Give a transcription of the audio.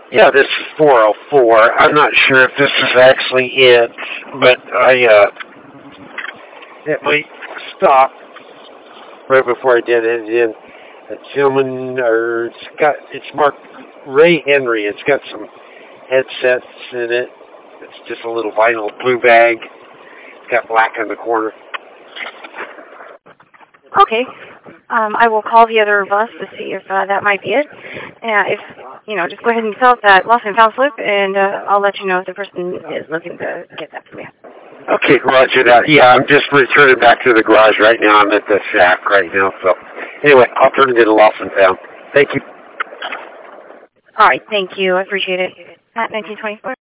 Yeah, this is 404. I'm not sure if this is actually it, but it might stop right before I did it. And a gentleman, or it's marked Ray Henry. It's got some headsets in it. It's just a little vinyl blue bag. It's got black in the corner. Okay. I will call the other bus to see if that might be it. If, just go ahead and fill out that lost and found slip, and I'll let you know if the person is looking to get that from you. Okay, roger that. Yeah, I'm just returning back to the garage right now. I'm at the shack right now. So, anyway, I'll turn it into lost and found. Thank you. All right, thank you. I appreciate it. At 1924.